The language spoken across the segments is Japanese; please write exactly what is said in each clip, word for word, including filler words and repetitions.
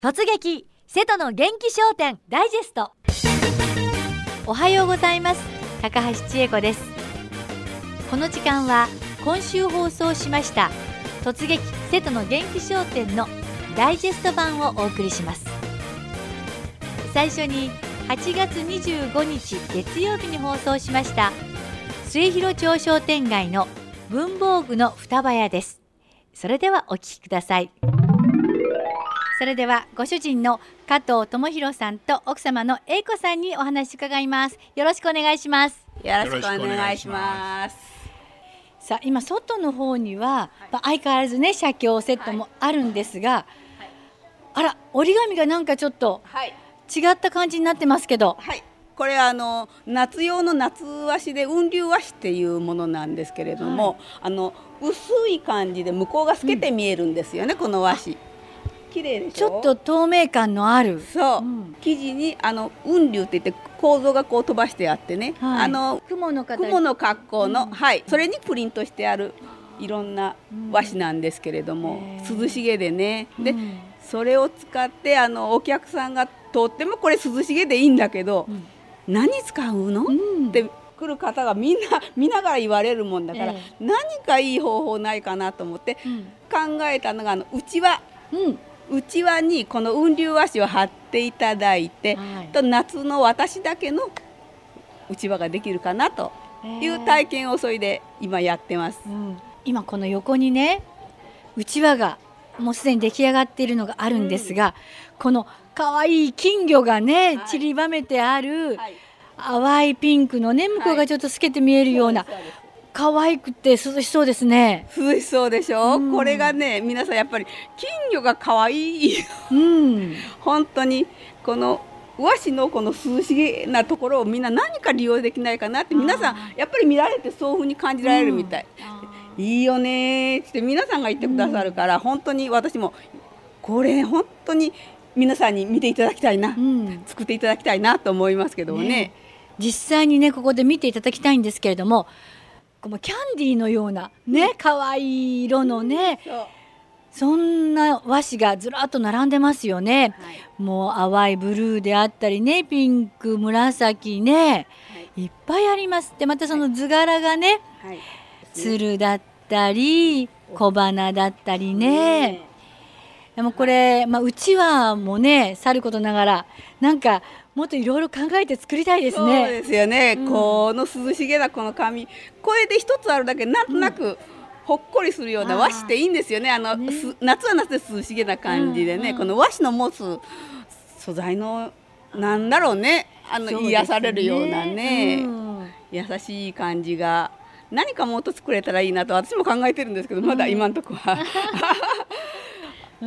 突撃瀬戸の元気商店ダイジェスト。おはようございます。高橋千恵子です。この時間は今週放送しました突撃瀬戸の元気商店のダイジェスト版をお送りします。最初にはちがつにじゅうごにち月曜日に放送しました末広町商店街の文房具の双葉屋です。それではお聞きください。それではご主人の加藤智博さんと奥様の英子さんにお話伺います。よろしくお願いします。 よろしくお願いします。 さあ今外の方には、はい、相変わらずね写経セットもあるんですが、はいはい、あら折り紙がなんかちょっと違った感じになってますけど、 はい、これあの夏用の夏和紙で雲龍和紙っていうものなんですけれども、はい、あの薄い感じで向こうが透けて見えるんですよね、うん、この和紙綺麗でしょ。 ちょっと透明感のあるそう、うん、生地にあの雲龍って言って構造がこう飛ばしてあってね、はい、あの雲の形雲の格好の、うん、はい、それにプリントしてあるいろんな和紙なんですけれども、うん、涼しげでね、で、うん、それを使ってあのお客さんがとってもこれ涼しげでいいんだけど、うん、何使うの、うん、って来る方がみんな見ながら言われるもんだから、えー、何かいい方法ないかなと思って、考えたのがあのうちわ、うんうちわにこの雲龍和紙を貼っていただいて、はい、と夏の私だけのうちわができるかなという体験をそれで今やってます、うん、 今この横にねうちわがもうすでに出来上がっているのがあるんですが、うん、このかわいい金魚がね、はい、散りばめてある、はい、淡いピンクのね向こうがちょっと透けて見えるような、はい、可愛くて涼しそうですね。 涼しそうでしょ、うん、これがね皆さんやっぱり金魚が可愛い、うん、本当にこの和紙のこの涼しげなところをみんな何か利用できないかなって皆さんやっぱり見られてそういう風に感じられるみたい、うん、いいよねって皆さんが言ってくださるから、うん、本当に私もこれ本当に皆さんに見ていただきたいな、うん、作っていただきたいなと思いますけども ね, ね実際にねここで見ていただきたいんですけれども、このキャンディーのようなね可愛い色のね、うん、そ, そんな和紙がずらっと並んでますよね、はい、もう淡いブルーであったりねピンク紫ね、はい、いっぱいあります。でまたその図柄がね、はい、鶴だったり小花だったりね、でもこれ、まあ、うちわもねさることながらなんかもっといろいろ考えて作りたいですね。 そうですよね、うん、この涼しげなこの紙これで一つあるだけなんとなくほっこりするような和紙っていいんですよね。あの、ね、夏は夏で涼しげな感じでね、うんうん、この和紙の持つ素材のなんだろうね、あの、ね、癒されるようなね、うん、優しい感じが何かもっと作れたらいいなと私も考えてるんですけど、まだ今のところは、 うん、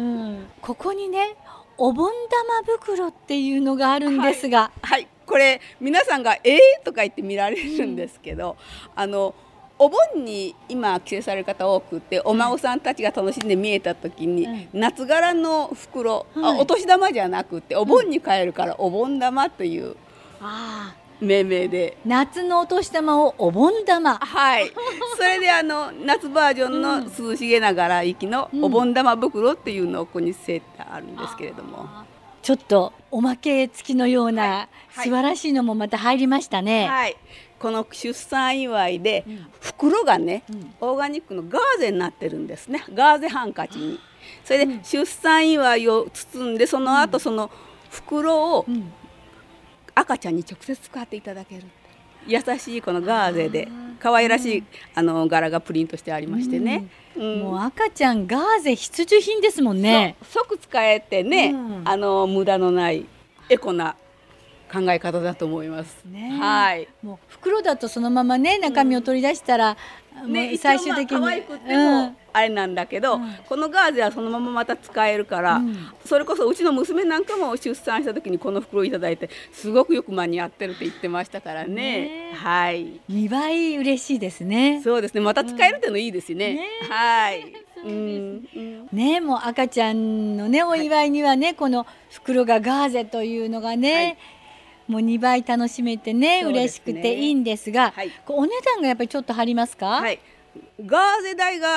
ここにねお盆玉袋っていうのがあるんですが、 はい、はい、これ皆さんがえーとか言って見られるんですけど、うん、あのお盆に今帰省される方多くてお孫さんたちが楽しんで見えた時に、うん、夏柄の袋、はい、あお年玉じゃなくてお盆に買えるからお盆玉という、うん、あ命名で夏のお年玉をお盆玉、 はいそれであの夏バージョンの涼しげな柄行きのお盆玉袋っていうのをここにセットあるんですけれども、うん、 ちょっとおまけ付きのような、はい、素晴らしいのもまた入りましたね、 はい、この出産祝いで、うん、袋がね、うん、オーガニックのガーゼになってるんですね。ガーゼハンカチにそれで出産祝いを包んでその後その袋を、うん赤ちゃんに直接使っていただける優しいこのガーゼで可愛らしい、うん、あの柄がプリントしてありましてね、 うんうん、もう赤ちゃんガーゼ必需品ですもんね。 即使えてね、うん、あの無駄のないエコな考え方だと思います、ね、はい。 もう袋だとそのままね中身を取り出したら、うんね、もう最終的に、 まあ、可愛くても、うんあれなんだけど、うん、このガーゼはそのまままた使えるから、うん、それこそうちの娘なんかも出産した時にこの袋をいただいてすごくよく間に合ってるって言ってましたからね、ねはい、 にばい嬉しいですね。 そうですねまた使えるっていうのいいですね、うん、ねはいそうです、 うんね、もう赤ちゃんのねお祝いにはね、はい、この袋がガーゼというのがね、はいもうにばい楽しめて ね, ね嬉しくていいんですが、はい、お値段がやっぱりちょっと張りますか。 はい、ガーゼ代が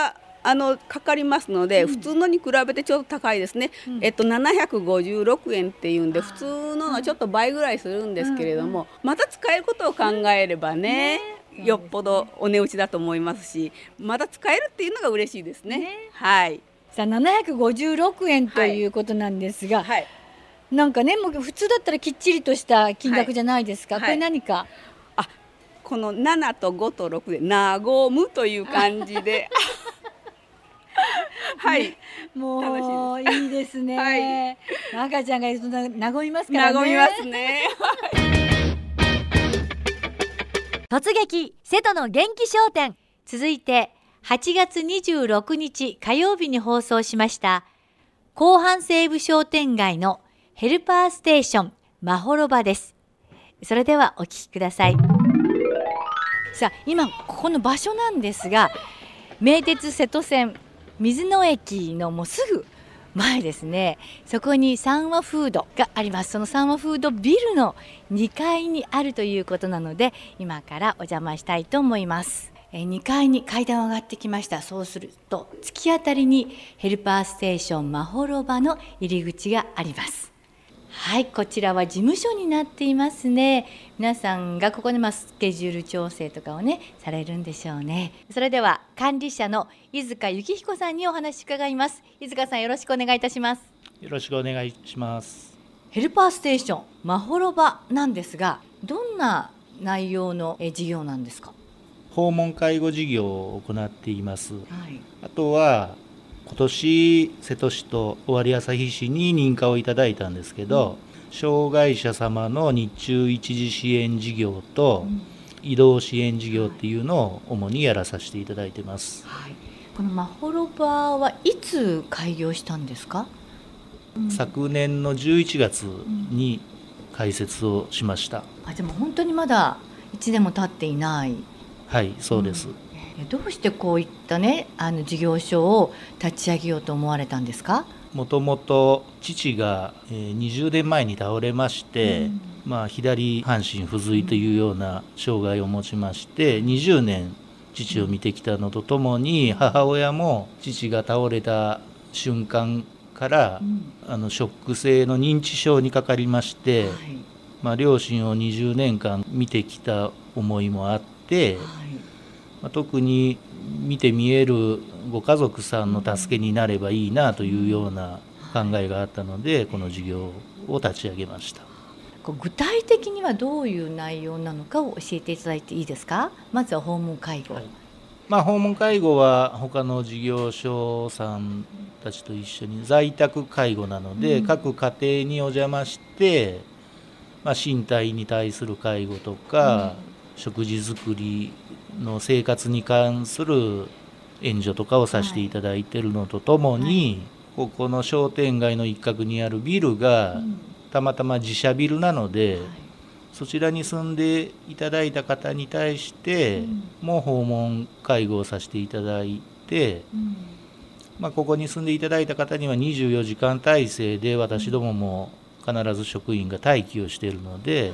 あのかかりますので、 うん、 普通のに比べてちょっと高いですね、うん、えっと、ななひゃくごじゅうろくえんっていうんで普通のはちょっと倍ぐらいするんですけれども、うんうん、また使えることを考えればね、うん、よっぽどお値打ちだと思いますし、また使えるっていうのが嬉しいですね。ね、はい、 さあななひゃくごじゅうろくえんということなんですが、はいはい、なんかねもう普通だったらきっちりとした金額じゃないですか、はい、これ何か、 あ、このななとごとろくでなごむという感じではい、ね、 もういいですね、はい、赤ちゃんがいるとなごみますからね。 和みますね突撃瀬戸の元気商店。続いてはちがつにじゅうろくにち火曜日に放送しました後半西部商店街のヘルパーステーションまほろばです。それではお聞きください。さあ今ここの場所なんですが、名鉄瀬戸線水野駅のもうすぐ前ですね。そこに三和フードがあります。その三和フードビルのにかいにあるということなので、今からお邪魔したいと思います。えにかいに階段を上がってきました。そうすると突き当たりにヘルパーステーションまほろばの入り口があります。はい、こちらは事務所になっていますね。皆さんがここでまあスケジュール調整とかをねされるんでしょうね。それでは管理者の飯塚幸彦さんにお話伺います。飯塚さん、よろしくお願いいたします。 よろしくお願いします。 ヘルパーステーションまほろばなんですが、どんな内容の事業なんですか？ 訪問介護事業を行っています、はい、あとは今年瀬戸市と尾張旭市に認可をいただいたんですけど、うん、障害者様の日中一時支援事業と移動支援事業っていうのを主にやらさせていただいてます、はい、 このまほろばはいつ開業したんですか？ うん、昨年のじゅういちがつに開設をしました、 うん、あでも本当にまだいちねんも経っていない。 はい、そうです、 うん、どうしてこういったねあの事業所を立ち上げようと思われたんですか？ もともと父がにじゅうねんまえに倒れまして、うんまあ、左半身不随というような障害を持ちましてにじゅうねん父を見てきたのとともに、母親も父が倒れた瞬間から、うん、あのショック性の認知症にかかりまして、はいまあ、両親をにじゅうねんかん見てきた思いもあって、はいまあ、特に見て見えるご家族さんの助けになればいいなというような考えがあったので、この事業を立ち上げました。 具体的にはどういう内容なのかを教えていただいていいですか？まずは訪問介護、はいまあ、訪問介護は他の事業所さんたちと一緒に在宅介護なので、うん、各家庭にお邪魔して、まあ、身体に対する介護とか、うん、食事作りの生活に関する援助とかをさせていただいているのとともに、はい、ここの商店街の一角にあるビルが、うん、たまたま自社ビルなので、はい、そちらに住んでいただいた方に対しても訪問介護をさせていただいて、うんまあ、ここに住んでいただいた方にはにじゅうよじかん体制で私どもも必ず職員が待機をしているので、はい、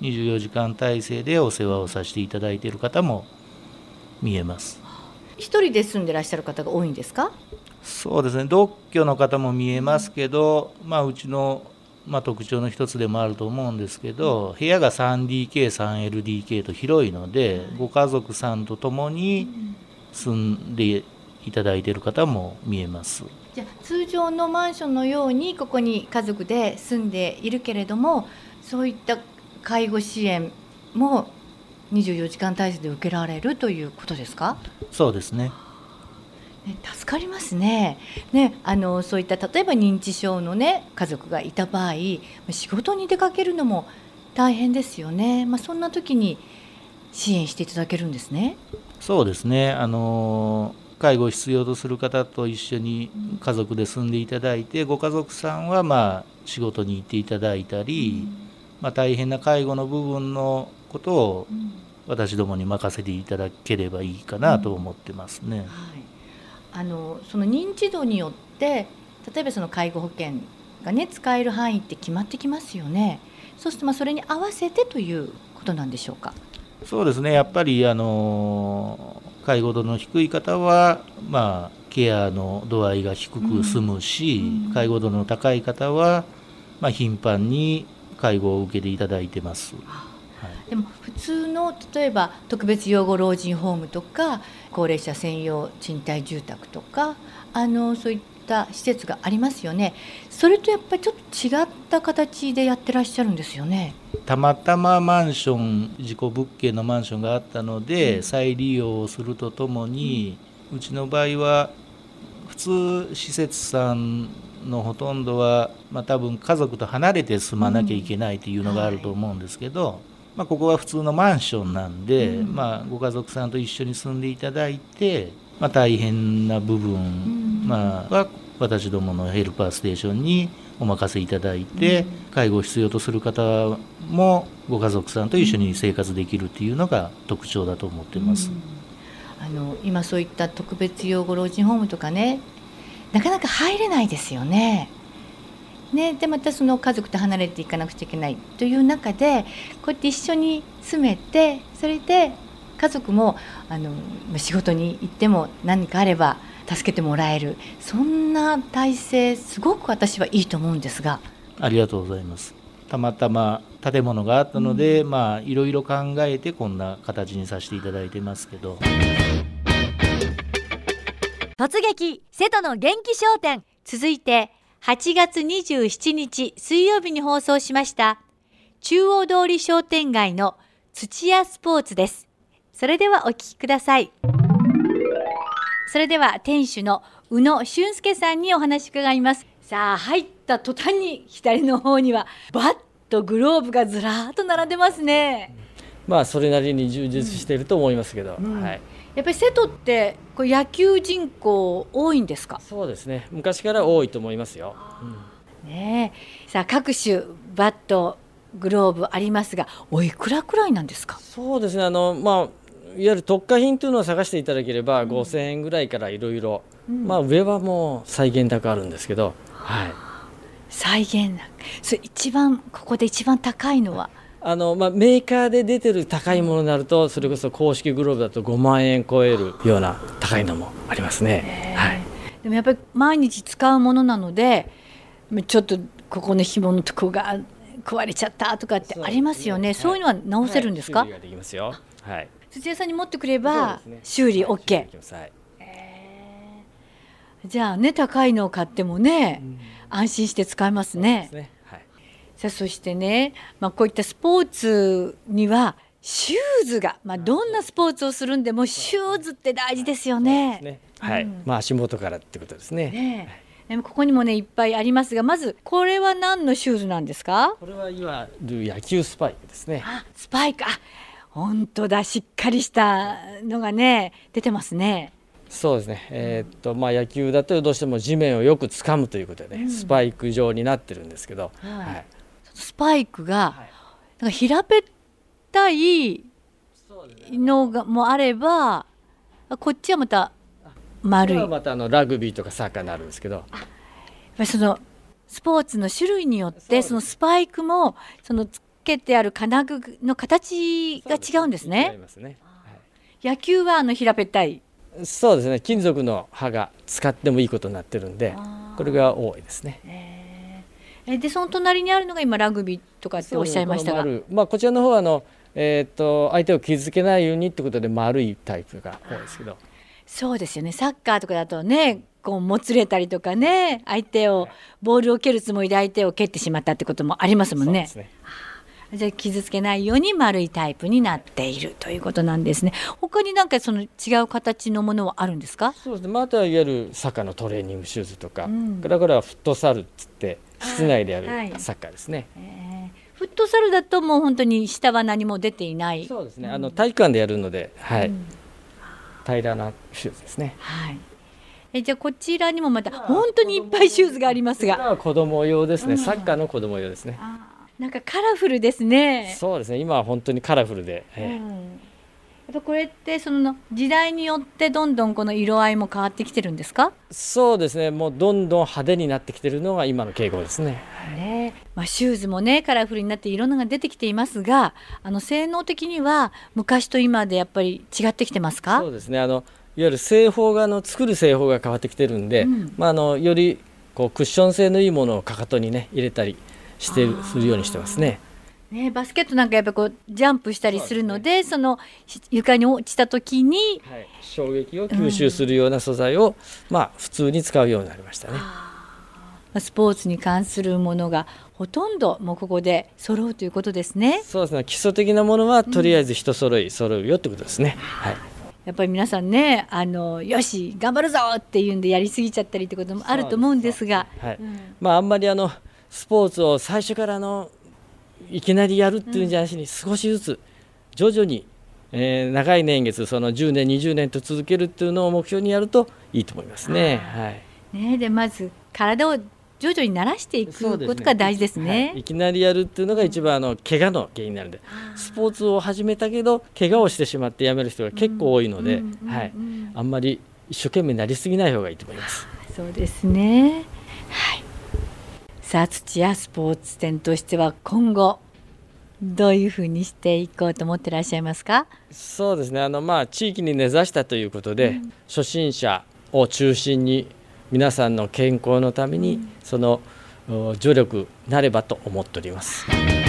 にじゅうよじかん体制でお世話をさせていただいている方も見えます。 一人で住んでらっしゃる方が多いんですか？ そうですね、独居の方も見えますけど、まあ、うちの、まあ、特徴の一つでもあると思うんですけど、部屋が スリーディーケー、スリーエルディーケー と広いので、ご家族さんと共に住んでいただいている方も見えます。 じゃあ通常のマンションのようにここに家族で住んでいるけれども、そういった介護支援もにじゅうよじかん体制で受けられるということですか？ そうですね。 ね、助かりますね。ね、あのそういった例えば認知症の、ね、家族がいた場合、仕事に出かけるのも大変ですよね。まあ、そんな時に支援していただけるんですね。 そうですね、あの介護を必要とする方と一緒に家族で住んでいただいて、ご家族さんはまあ仕事に行っていただいたり、うんまあ、大変な介護の部分のことを私どもに任せていただければいいかなと思ってますね。うんはいあのその認知度によって例えばその介護保険が、ね、使える範囲って決まってきますよね。そうするとまあそれに合わせてということなんでしょうか？ そうですね、やっぱりあの介護度の低い方は、まあ、 ケアの度合いが低く済むし、うん、介護度の高い方は、まあ、頻繁に介護を受けていただいてます。 でも普通の例えば特別養護老人ホームとか高齢者専用賃貸住宅とかあのそういった施設がありますよね。それとやっぱりちょっと違った形でやってらっしゃるんですよね。 たまたまマンション事故物件のマンションがあったので、うん、再利用をするとともに、うん、うちの場合は普通施設さんのほとんどは、まあ、多分家族と離れて住まなきゃいけないというのがあると思うんですけど、うんはいまあ、ここは普通のマンションなんで、うんまあ、ご家族さんと一緒に住んでいただいて、まあ、大変な部分、うんまあ、は私どものヘルパーステーションにお任せいただいて、うん、介護を必要とする方もご家族さんと一緒に生活できるっていうのが特徴だと思ってます、 うん、あの今そういった特別養護老人ホームとかねなかなか入れないですよね。ね、でまたその家族と離れていかなくちゃいけないという中でこうやって一緒に住めてそれで家族もあの仕事に行っても何かあれば助けてもらえるそんな体制すごく私はいいと思うんですが。 ありがとうございます。たまたま建物があったので、うん、まあいろいろ考えてこんな形にさせていただいてますけど。 突撃瀬戸の元気商店続いてはちがつにじゅうしちにち水曜日に放送しました中央通り商店街の土屋スポーツです。それではお聞きください。それでは店主の宇野俊介さんにお話伺います。さあ入った途端に左の方にはバットグローブがずらーっと並んでますね。 まあそれなりに充実していると思いますけど、 うんうんはい、 やっぱり瀬戸ってこう野球人口多いんですか？ そうですね昔から多いと思いますよ、 うんね、さあ各種バットグローブありますがおいくらくらいなんですか？ そうですねあの、まあ、いわゆる特価品というのを探していただければ、うん、ごせんえんぐらいからいろいろ上はもう再現高あるんですけど、はい、 再現それ一番ここで一番高いのはあのまあ、メーカーで出てる高いものになるとそれこそ公式グローブだとごまんえん超えるような高いのもありますね、はい、 でもやっぱり毎日使うものなのでちょっとここの紐のとこが壊れちゃったとかってありますよね。そういうのは直せるんですか？ はい、修理ができますよ、はい、 土屋さんに持ってくれば修理 OK、はいはいえー、じゃあね高いのを買ってもね、うん、安心して使えますね。 そうですね、はい、 さあそしてね、まあ、こういったスポーツにはシューズが、まあ、どんなスポーツをするんでもシューズって大事ですよね。 そうですね、はい、うん、まあ足元からってことですね。 ねでもここにもねいっぱいありますがまずこれは何のシューズなんですか？ これはいわゆる野球スパイクですね。 あスパイクあ本当だしっかりしたのがね出てますね。 そうですね、えーっとまあ、野球だとどうしても地面をよく掴むということでね、うん、スパイク状になってるんですけど、はいはい、 スパイクがなんか平べったいのがもあればこっちはまた丸いこれはまたあのラグビーとかサッカーになるんですけどやっぱりそのスポーツの種類によってそのスパイクもそのつけてある金具の形が違うんですね。 違いますね、はい、 野球はあの平べったいそうですね金属の刃が使ってもいいことになってるんでこれが多いですね。 えー、でその隣にあるのが今ラグビーとかっておっしゃいましたが、 こまあ、こちらの方はあの、えー、と相手を傷つけないようにってことで丸いタイプが多いですけどそうですよねサッカーとかだとねこうもつれたりとかね相手をボールを蹴るつもりで相手を蹴ってしまったってこともありますもんね。そうですね。じゃあ傷つけないように丸いタイプになっているということなんですね。他になんかその違う形のものはあるんですか？ そうですね、まあ、あとはいわゆるサッカーのトレーニングシューズとか、うん、これはフットサルっつって室内でやるサッカーですね、はいえー、フットサルだともう本当に下は何も出ていない。 そうですね、あの体育館でやるので、はいうん、平らなシューズですね、 はい、えじゃあこちらにもまた本当にいっぱいシューズがありますがこれは子供用ですね、うん、サッカーの子供用ですね。 あなんかカラフルですね。 そうですね今は本当にカラフルで、 うん、やっぱこれってその時代によってどんどんこの色合いも変わってきてるんですか？ そうですねもうどんどん派手になってきてるのが今の傾向ですね。 ねまあ、シューズもねカラフルになっていろんなのが出てきていますがあの性能的には昔と今でやっぱり違ってきてますか？ そうですねあのいわゆる製法があの作る製法が変わってきてるんで、うん、まあ、あのよりこうクッション性のいいものをかかとにね入れたりしてるするようにしてますね。 ね、バスケットなんかやっぱこうジャンプしたりするの で, そ, で、ね、その床に落ちた時に、 はい、衝撃を吸収するような素材を、うん、まあ、普通に使うようになりましたね。 スポーツに関するものがほとんどもうここで揃うということですね。 そうですね、基礎的なものはとりあえず一揃い揃うよってことですね、うん、はい。 やっぱり皆さんね、あのよし頑張るぞっていうんでやりすぎちゃったりってこともあると思うんですが、 はい、うん、まあ、あんまりあのスポーツを最初からのいきなりやるっていうんじゃなしに、少しずつ徐々に、えー、長い年月、そのじゅうねんにじゅうねんと続けるっていうのを目標にやるといいと思いますね。はい、 ね、でまず体を徐々に慣らしていくことが大事ですね。 はい、いきなりやるっていうのが一番あの怪我の原因になるので、スポーツを始めたけど怪我をしてしまってやめる人が結構多いので、はい、あんまり一生懸命なりすぎない方がいいと思います。 そうですね、はい。さあ、土屋スポーツ店としては今後どういうふうにしていこうと思ってらっしゃいますか？ そうですね、あの、まあ、地域に根ざしたということで、うん、初心者を中心に皆さんの健康のために、うん、その助力になればと思っております。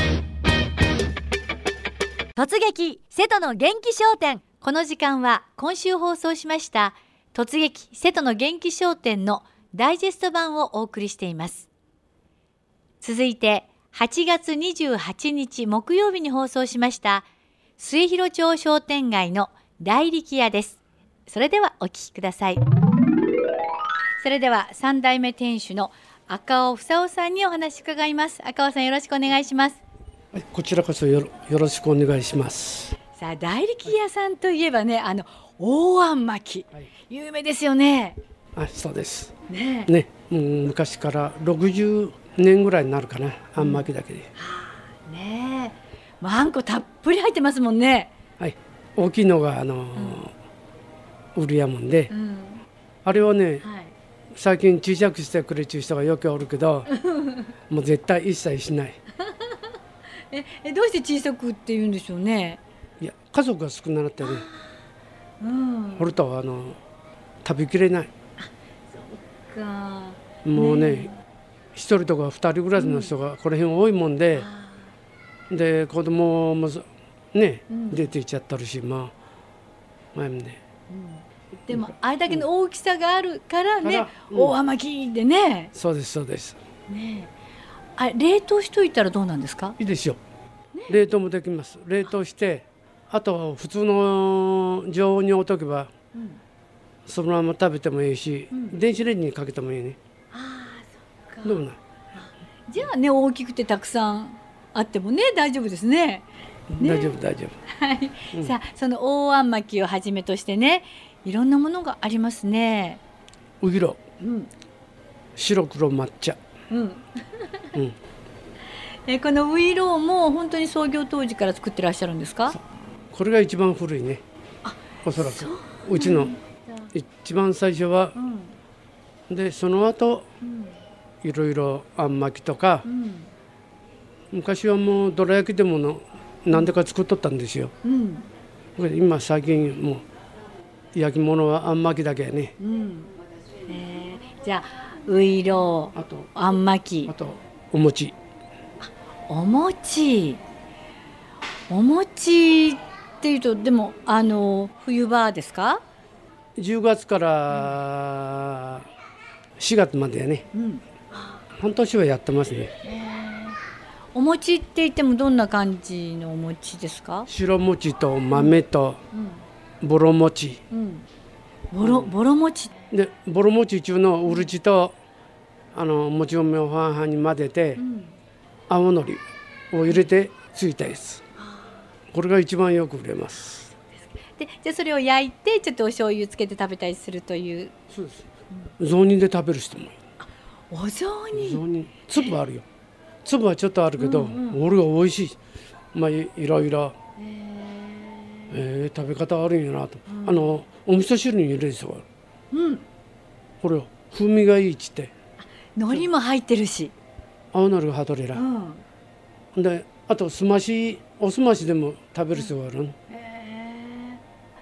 突撃瀬戸の元気商店。この時間は今週放送しました突撃瀬戸の元気商店のダイジェスト版をお送りしています。続いてはちがつにじゅうはちにち木曜日に放送しました末広町商店街の大力屋です。それではお聞きください。それではさん代目店主の赤尾房夫さんにお話伺います。赤尾さん、よろしくお願いします。 はい、こちらこそよ ろ, よろしくお願いします。 さあ、大力屋さんといえばね、あの大あん巻き、はい、有名ですよね。 あ、そうですね, ね、もう昔からろくじゅうねんぐらいになるかな、あん巻きだけで、 うん、ねえ、あんこたっぷり入ってますもんね。 はい、大きいのがあの、うん、売りやもんで、うん、あれをね、はい、最近小さくしてくれちゅう人がよくおるけどもう絶対一切しないええ、どうして小さくって言うんでしょうね。 いや、家族が少なくなってね、うん、ほるとあの食べきれない。あ、そうか。もうね、一人とか二人暮らしの人がこの辺多いもんで、うん、で子供もね、うん、出ていっちゃったるし、まあ前もね、 うん、でもあれだけの大きさがあるからね、うん、大あまきでね。 そうですそうです、 ね、あれ冷凍しといたらどうなんですか？ いいですよ、ね、冷凍もできます。冷凍して、あと普通の常温に置いとけば、うん、そのまま食べてもいいし、うん、電子レンジにかけてもいいね。 ああ、そっか。 どうもない。 じゃあね、大きくてたくさんあってもね、大丈夫ですね。ね、 大丈夫大丈夫。 はい、うん、さあ、その大あん巻きをはじめとしてね、いろんなものがありますね。 うぎろ、うん、白黒抹茶、うんうん、 えこのウイローも本当に創業当時から作ってらっしゃるんですか？ これが一番古いね。あ、おそらく う, うちの一番最初は、うん、でその後、うん、いろいろあん巻きとか、うん、昔はもうどら焼きでもの何でか作っとったんですよ、うん、今最近もう焼き物はあん巻きだけやね、うん、 えー、じゃあういろう、あとあん巻き、 あとお餅。 お餅お餅っていうと、でもあの冬場ですか？ じゅうがつからしがつまでやね、うん、半年はやってますね。 お餅って言ってもどんな感じのお餅ですか？ 白餅と豆とボロ餅、うんうん、 ボロ、ボロ餅で、ボロ餅中のうるちとあのもち米を半々に混ぜて、うん、青のりを入れてついたやつ、これが一番よく売れます。 で、じゃあそれを焼いてちょっとお醤油つけて食べたりするという。 そうです、うん、雑煮で食べる人もいる。 お雑煮、 雑煮粒あるよ。粒はちょっとあるけど、うんうん、俺が美味しい。まあ い, いろいろ、えー、食べ方あるんやなと、うん、あのお味噌汁に入れる人がある、うん、これ風味がいいっつって、 海苔も入ってるし、 青のりがはとれら、うん、であとすまし、おすましでも食べる人がある、うん、 へ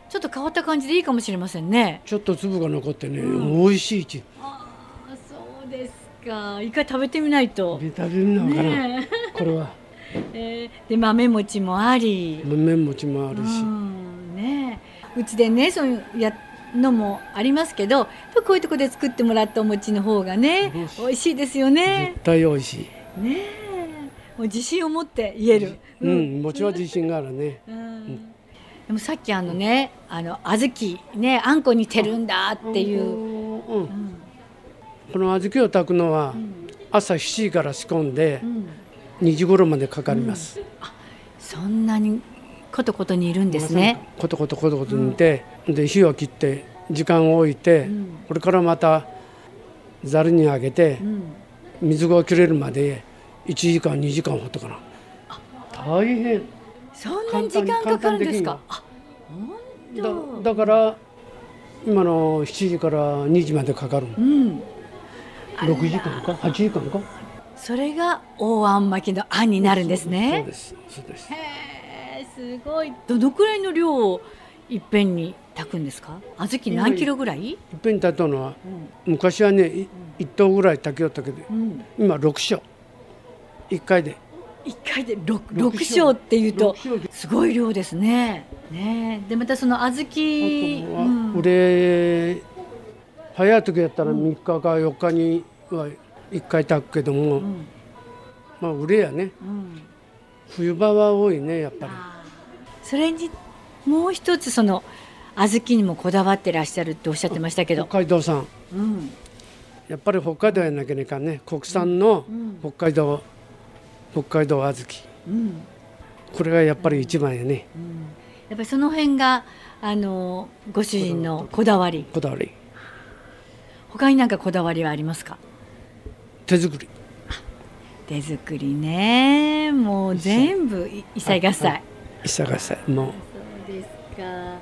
ちょっと変わった感じでいいかもしれませんね。 ちょっと粒が残ってね、 うん、 美味しいち。 ああ、そうですか。一回食べてみないと。 食べるのかな、ね、これは。 えー、で豆餅もあり、 豆餅もあるし、 うんね、うちでねそういうやのもありますけど、こういうとこで作ってもらったお餅の方がね美味しいですよね。 絶対美味しいね。もう自信を持って言える。 うん、うん、餅は自信があるね。 うん、でもさっきあのね、あの小豆ね、あんこにてるんだっていう、うんうん、 この小豆を炊くのは朝しちじから仕込んで、うんにじ頃までかかります、うん、 あ、そんなにことことにいるんですね。 ことことことことにいて、うん、で火を切って時間を置いて、うん、これからまたざるにあげて、うん、水が切れるまでいちじかんにじかんほったかな。大変。 そんなに時間かかるんですか。あ、 だ, だから今のしちじからにじまでかかる、うん、ろくじかんかはちじかんか。 それが大あん巻きのあんになるんですね。 そうです、そうです。 へー、すごい。どのくらいの量をいっぺんに炊くんですか。小豆何キロぐらい？いっぺんに炊くのは、うん、昔はねいっとうぐらい炊きよったけど、うん、今ろくしょういっかいでいっかいで 6, 6升っていうとすごい量ですね。ねでまたその小豆、 あとは、うん、俺早い時やったらみっかかよっかにはいっかい炊くけども、うん、まあ売れやね、うん、冬場は多いねやっぱり。 それにもう一つその小豆にもこだわってらっしゃるっておっしゃってましたけど、 北海道産、うん、やっぱり北海道やなきゃいけないね。国産の北海道、うん、北海道小豆、うん、これがやっぱり一番やね、うんうん、 やっぱりその辺があのご主人のこだわり。 こだわり。 他に何かこだわりはありますか。 手作り。 手作りね、もう全部一切合切。 一切合切。もう。 そうですか。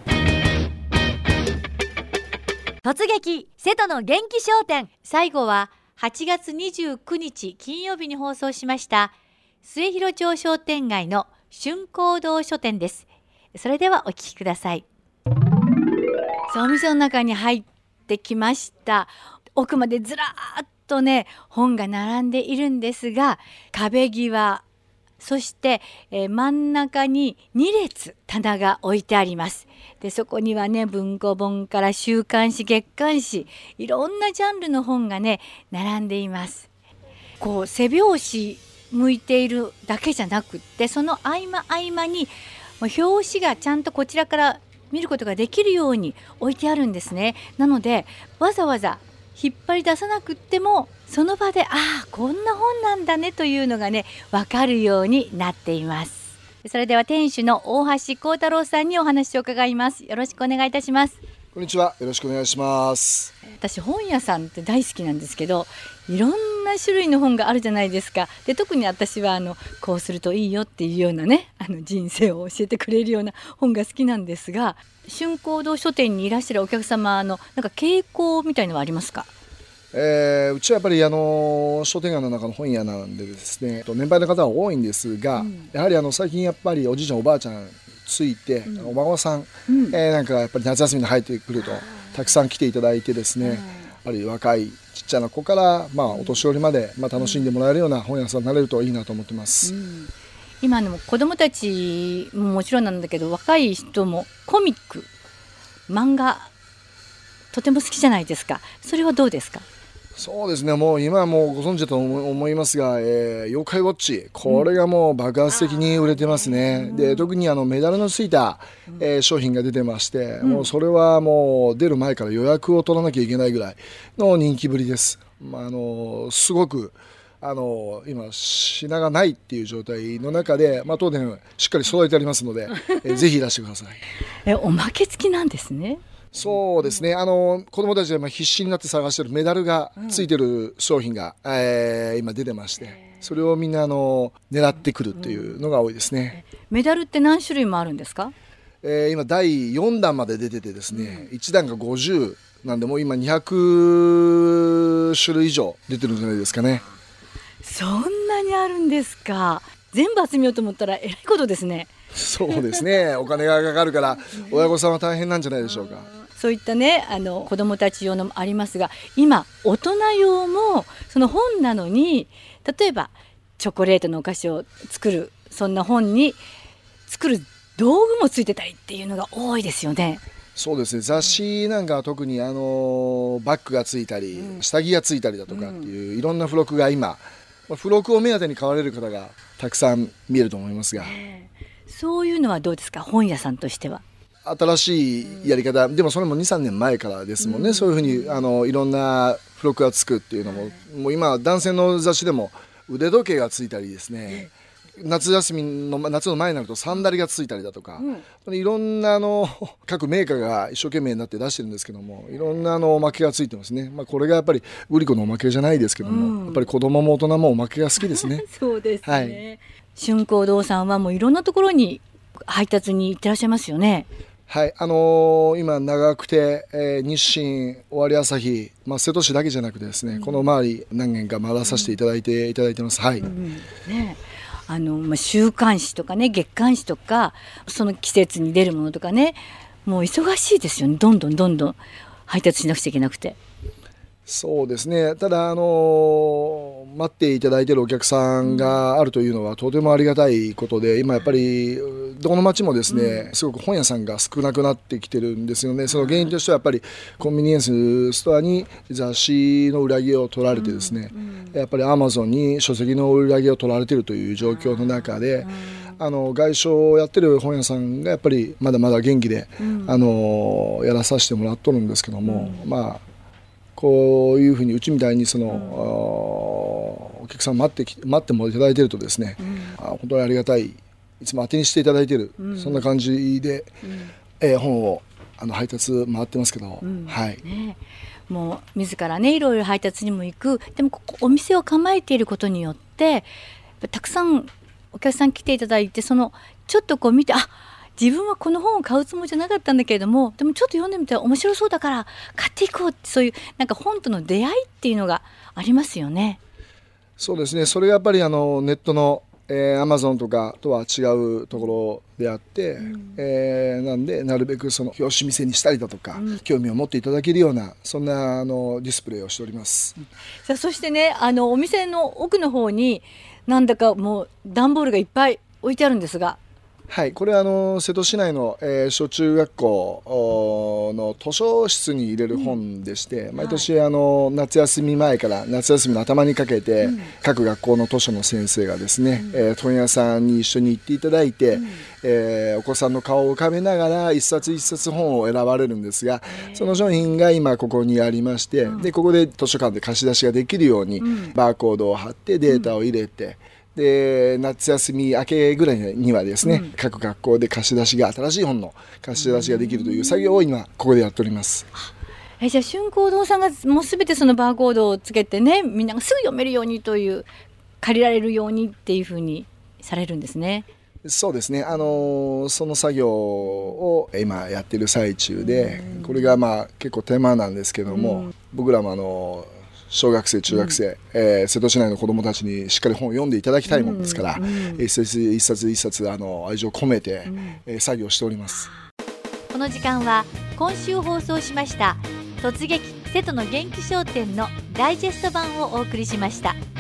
突撃瀬戸の元気商店。最後ははちがつにじゅうくにち金曜日に放送しました末広町商店街の春光堂書店です。それではお聞きください。 さあ、お店の中に入ってきました。奥までずらーっとね本が並んでいるんですが、壁際そして、えー、真ん中にに列棚が置いてあります。でそこにはね文庫本から週刊誌月刊誌いろんなジャンルの本がね並んでいます。こう背表紙向いているだけじゃなくって、その合間合間に表紙がちゃんとこちらから見ることができるように置いてあるんですね。なのでわざわざ引っ張り出さなくってもその場でああこんな本なんだねというのがね分かるようになっています。それでは店主の大橋幸太郎さんにお話を伺います。よろしくお願いいたします。 こんにちは、よろしくお願いします。 私本屋さんって大好きなんですけど、いろんな種類の本があるじゃないですか。で特に私はあのこうするといいよっていうようなねあの人生を教えてくれるような本が好きなんですが、春光堂書店にいらっしゃるお客様のなんか傾向みたいのはありますか。 えー、うちはやっぱりあの商店街の中の本屋なんでですね、年配の方は多いんですが、うん、やはりあの最近やっぱりおじいちゃんおばあちゃんついて、うん、お孫さん、うん、えー、なんかやっぱり夏休みに入ってくるとたくさん来ていただいてですね、やっぱり若いちっちゃな子から、まあ、お年寄りまで、まあ、楽しんでもらえるような本屋さんになれるといいなと思ってます。うん、 今の子どもたちももちろんなんだけど、若い人もコミック漫画とても好きじゃないですか。それはどうですか。 そうですね、もう今はもうご存知だと思いますが、えー、妖怪ウォッチ、これがもう爆発的に売れてますね。うん、で特にあのメダルのついた、えー、商品が出てまして、うん、もうそれはもう出る前から予約を取らなきゃいけないぐらいの人気ぶりです。まあ、あのすごくあの今品がないっていう状態の中で、まあ、当店しっかり揃えてありますので、えー、ぜひいらしてください。 えおまけ付きなんですね。 そうですね、あの子どもたちが必死になって探しているメダルがついている商品が、うん、えー、今出てまして、それをみんなあの狙ってくるというのが多いですね。 メダルって何種類もあるんですか。 えー、今だいよんだんまで出ててですね、うん、いちだんがごじゅうなんで、もう今にひゃくしゅるい以上出てるんじゃないですかね。 そんなにあるんですか。全部集めようと思ったらえらいことですね。 そうですね、お金がかかるから親御さんは大変なんじゃないでしょうか。 そういったねあの子どもたち用のもありますが、今大人用もその本なのに、例えばチョコレートのお菓子を作る、そんな本に作る道具もついてたりっていうのが多いですよね。 そうですね、雑誌なんかは特にあのバッグがついたり、うん、下着がついたりだとかっていう、うん、いろんな付録が今、付録を目当てに買われる方がたくさん見えると思いますが、 えー、そういうのはどうですか、本屋さんとしては。 新しいやり方、うん、でもそれも にさんねんまえからですもんね、うん、そういうふうにあのいろんな付録がつくっていうのも、うん、もう今男性の雑誌でも腕時計がついたりですね、夏休みの夏の前になるとサンダルがついたりだとか、うん、いろんなあの各メーカーが一生懸命になって出してるんですけども、いろんなあのおまけがついてますね。まあ、これがやっぱりグリコのおまけじゃないですけども、うん、やっぱり子供も大人もおまけが好きですね。 そうですね、はい、春光堂さんはもういろんなところに配達に行ってらっしゃいますよね。 はい、あのー、今長久手、えー、日清、尾張朝日、まあ、瀬戸市だけじゃなくてですね、うん、この周り何軒か回らさせていただいて、うん、いただいてます。はい、うんね、あのまあ、週刊誌とかね、月刊誌とか、その季節に出るものとかね、もう忙しいですよね。どんどんどんどん配達しなくちゃいけなくて。 そうですね、ただ、あのー、待っていただいているお客さんがあるというのはとてもありがたいことで、今やっぱりどこの町もですね、うん、すごく本屋さんが少なくなってきてるんですよね。その原因としてはやっぱりコンビニエンスストアに雑誌の裏着を取られてですね、うんうん、やっぱりアマゾンに書籍の裏着を取られているという状況の中で、あの外商をやってる本屋さんがやっぱりまだまだ元気で、うん、あのやらさせてもらっとるんですけども、うん、まあこういうふうにうちみたいにその、うん、お客さん待ってき待ってもいただいているとですね、うん、あ本当にありがたい、いつも当てにしていただいている、うん、そんな感じで、うん、えー、本をあの配達回ってますけど、うん、はいね、もう自らねいろいろ配達にも行く。でもここお店を構えていることによってたくさんお客さん来ていただいて、そのちょっとこう見て、あ自分はこの本を買うつもりじゃなかったんだけれども、でもちょっと読んでみたら面白そうだから買っていこうって、そういうなんか本との出会いっていうのがありますよね。 そうですね、それがやっぱりあのネットの、えー、アマゾンとかとは違うところであって、うん、えー、なんでなるべくその表紙見せにしたりだとか、うん、興味を持っていただけるようなそんなあのディスプレイをしております。 さあそしてね、あのお店の奥の方になんだかもう段ボールがいっぱい置いてあるんですが、 はい、これはあの瀬戸市内の、えー、小中学校の図書室に入れる本でして、うん、毎年あの夏休み前から夏休みの頭にかけて、うん、各学校の図書の先生がですね、うん、えー、問屋さんに一緒に行っていただいて、うん、えー、お子さんの顔を浮かべながら一冊一冊本を選ばれるんですが、その商品が今ここにありまして、うん、でここで図書館で貸し出しができるように、うん、バーコードを貼ってデータを入れて、うん、で夏休み明けぐらいにはですね、うん、各学校で貸し出しが新しい本の貸し出しができるという作業を今ここでやっております。 えじゃあ春光堂さんがもうすべてそのバーコードをつけてね、みんながすぐ読めるようにという、借りられるようにっていうふうにされるんですね。 そうですね、あのー、その作業を今やってる最中で、これがまあ結構手間なんですけども、僕らもあのー小学生中学生、うん、えー、瀬戸市内の子どもたちにしっかり本を読んでいただきたいものですから、うんうん、一冊一冊一冊あの愛情を込めて、うん、えー、作業しております。 この時間は今週放送しました突撃瀬戸の元気商店のダイジェスト版をお送りしました。